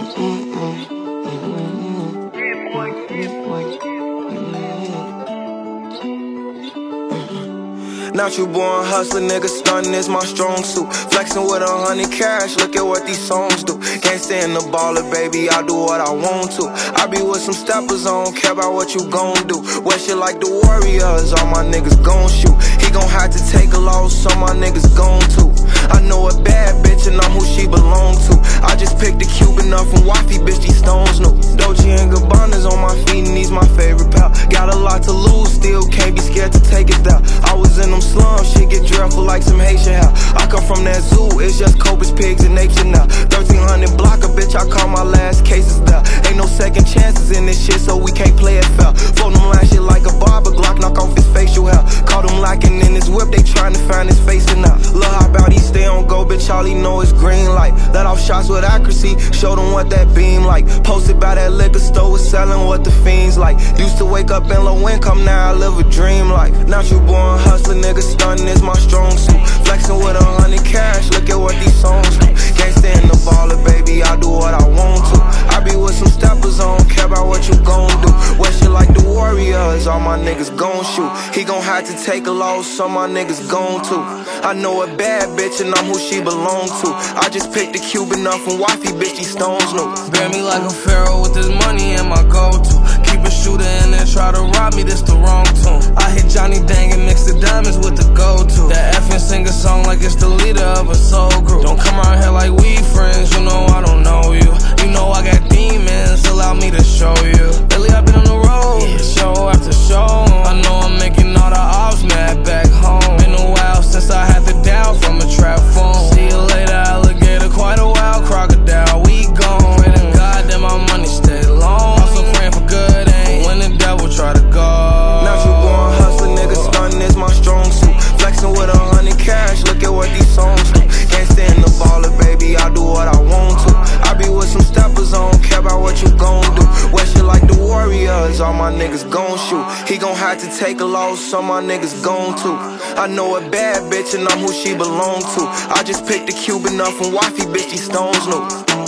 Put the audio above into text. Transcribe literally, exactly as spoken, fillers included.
Natural born hustler, nigga, stunning is my strong suit. Flexing with a hundred cash, look at what these songs do. Can't stand the baller, baby, I do what I want to. I be with some steppers, I don't care about what you gon' do. Wear shit like the Warriors, all my niggas gon' shoot. He gon' have to take a loss, so my niggas gon' too. I know a bad bitch and I'm who she belong to. I just picked a Cuban up from Wifey, bitch, these stones new. Dolce and Gabbana's on my feet and these my favorite pal. Got a lot to lose, still can't be scared to take it down. I was in them slums, shit get dreadful like some Haitian hell. I come from that zoo, it's just Cobras, pigs, and nature now. thirteen hundred blocker, bitch, I call my last cases there. Ain't no second chances in this shit, so we can't play it fair. Phone them line shit like a barber, Glock knock off his facial hair. Caught him locking in his whip, they trying to find his face and now. Look how about he stay on go, bitch, all he know is green light. Let off shots with accuracy, show them what that beam like. Posted by that liquor store, was selling what the fiends like. Used to wake up in low income, now I live a dream life. Natural born hustler, nigga, stunning is my strong suit. Flexing with a hundred cash, look at what these songs do. Can't stand the baller, baby, I do what I want to. I be with some steppers, I don't care about what you gon' do. Wear shit like the Warriors, all my niggas gon' shoot. He gon' have to take a loss, so my niggas gon' too. I know a bad bitch and I'm who she belong to. I just picked a Cuban up from Wifey, bitch, these stones new. Bear me like a pharaoh with this money and my go-to. Keep a shooter and then try to rob me, this the wrong tune. I hit Johnny Dang and mix the diamonds with the go-to. That effing sing a song like it's the leader of a soul group. Don't come around here like we friends, you know I don't know you. You know I got demons, allow me to show you. Lately I've been on the road, yeah, show after show. I know I'm making all the ops mad back home. Been a while since I had the doubt from a trap phone. See you later, alligator, quite a while, crocodile, we gone. Pray to God that my money stay long. Also praying for good aim when the devil try to go. Natural born hustler, nigga, stunning is my strong suit. Flexing with a hundred cash, look at what these songs do. Can't stand the baller, baby, I do what I want to. I be with some steppers, I don't care about what you gon' do. Wear shit like the Warriors, all my niggas gon' shoot. He gon' have to take a loss, so my niggas gon' too. I know a bad bitch and I'm who she belong to. I just picked a Cuban up from Wifey, bitch, these stones new.